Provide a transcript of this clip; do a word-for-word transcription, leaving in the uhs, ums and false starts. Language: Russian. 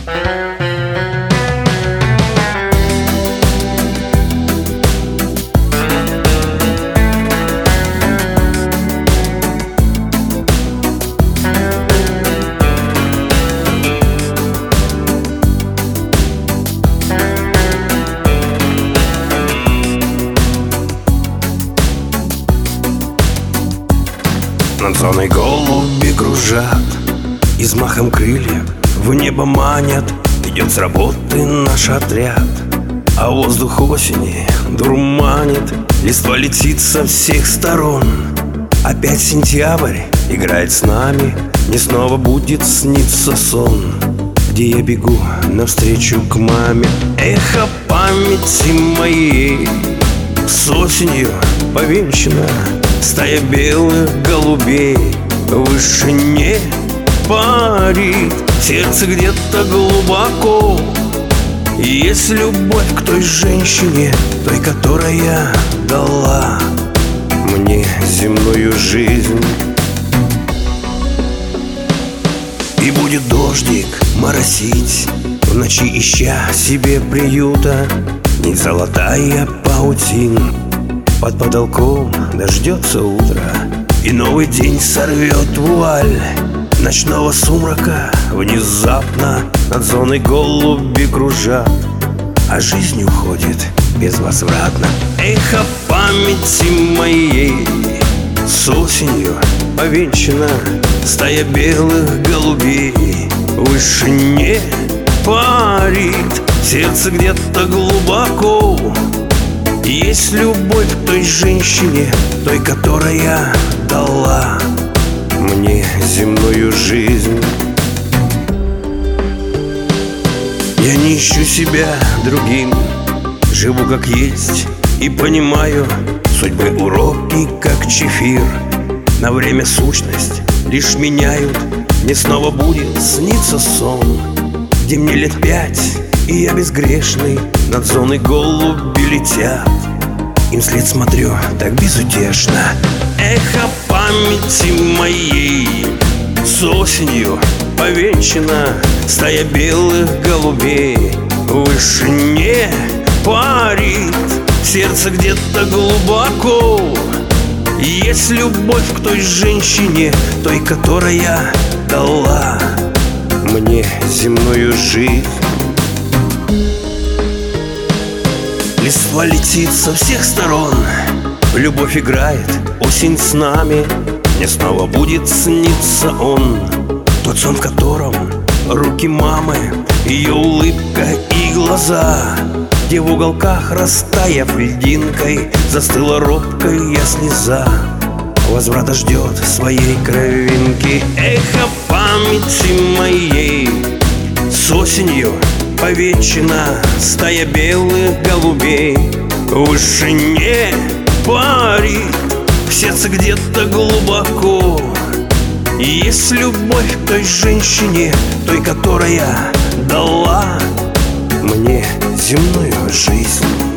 Над зоной голуби кружат, и взмахом крыльев в небо манят. Идет с работы наш отряд, а воздух осени дурманит. Листва летит со всех сторон. Опять сентябрь играет с нами. Мне снова будет сниться сон, где я бегу навстречу к маме. Эхо памяти моей с осенью повенчана. Стая белых голубей в вышине парит. В сердце где-то глубоко есть любовь к той женщине, той, которая дала мне земную жизнь. И будет дождик моросить в ночи, ища себе приюта. Нить золотая паутин под потолком дождется утра, и новый день сорвет вуаль ночного сумрака. Внезапно над зоной голуби кружат, а жизнь уходит безвозвратно. Эхо памяти моей с осенью повенчана. Стая белых голубей в вышине парит. В сердце где-то глубоко есть любовь к той женщине, той, которая дала мне земную жизнь. Я не ищу себя другим, живу как есть и понимаю судьбы уроки, как чефир. На время сущность лишь меняют. Мне снова будет сниться сон, где мне лет пять, и я безгрешный. Над зоной голуби летят, им вслед смотрю так безутешно. Эхо памяти моей с осенью повенчана. Стая белых голубей в вышине парит. В сердце где-то глубоко есть любовь к той женщине, той, которая дала мне земную жизнь. Листва летит со всех сторон, любовь играет, осень с нами. Мне снова будет сниться он, тот сон, в котором руки мамы, ее улыбка и глаза, где в уголках, растаяв льдинкой, застыла робкая слеза. Возврата ждет своей кровинки. Эхо памяти моей с осенью повенчана. Стая белых голубей в вышине парит. В сердце где-то глубоко есть любовь к той женщине, той, которая дала мне земную жизнь.